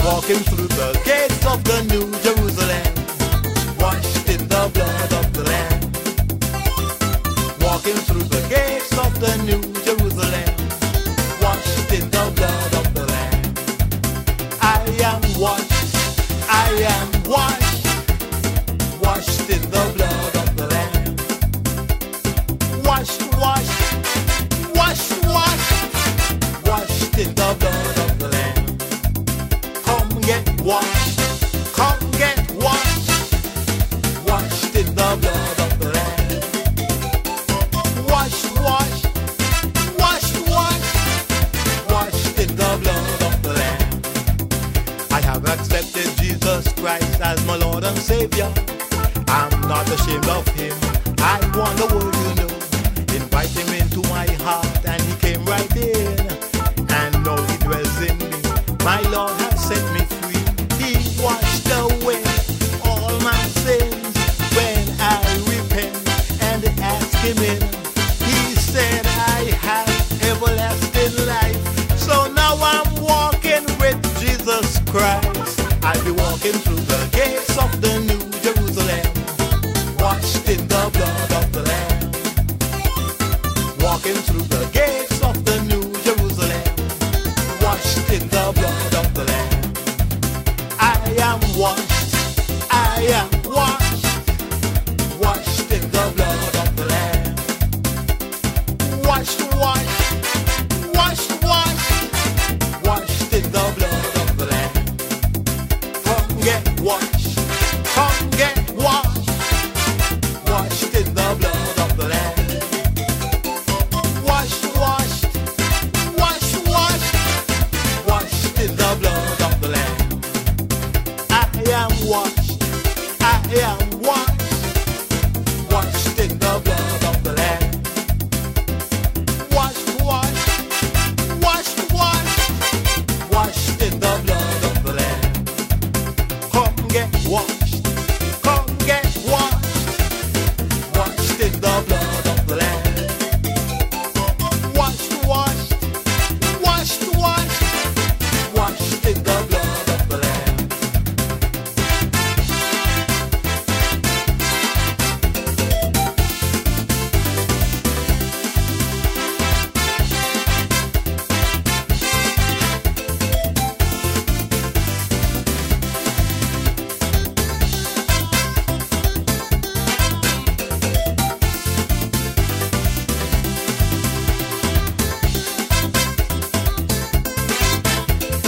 walking through the gates of the New Jerusalem, washed in the blood of the Lamb. Walking through the gates of the New Jerusalem, washed in the blood of the Lamb. I am washed, I am washed, washed in the blood of the Lamb. Washed, washed, washed, washed, washed in the blood of the Lamb. Come get washed, come get washed, washed in the blood of the Lamb. Washed, washed, washed, washed, washed in the blood of the Lamb. I have accepted Jesus Christ as my Lord and Savior. I'm not ashamed of Him, I want the world to know. Invite Him into my heart and He came right in. And now He dwells in me, my Lord has set me free. He washed away all my sins when I repent and ask Him in. He said I have everlasting life. So now I'm walking with Jesus Christ. I'll be walking through the gates of the New Jerusalem, washed in the blood of the Lamb. Walking through the gates of the New Jerusalem, washed in the blood of the Lamb. I am washed, I am washed, washed in the blood of the Lamb. Washed, washed, washed, washed, washed in the blood of the Lamb. Come get washed, come get washed, washed in the blood of the Lamb. Washed, washed, washed, washed, washed in the blood of the Lamb. I am washed, I am washed, washed in the blood of the Lamb. Washed, washed, washed, washed, washed in the blood of the Lamb. Come get washed, come get washed, washed in the blood of the Lamb. Washed, washed, washed, washed, washed in the blood of the Lamb.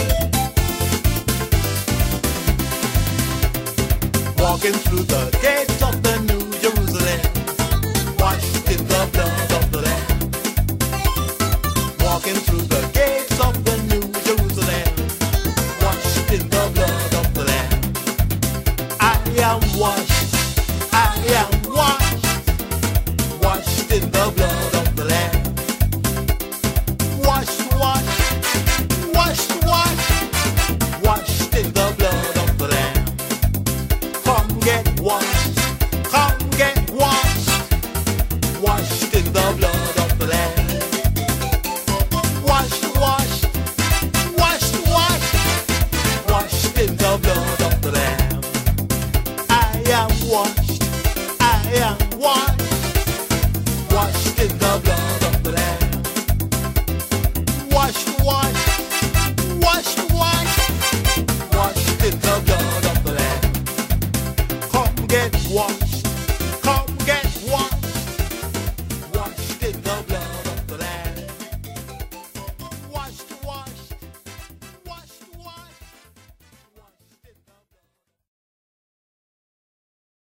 Walking through the gates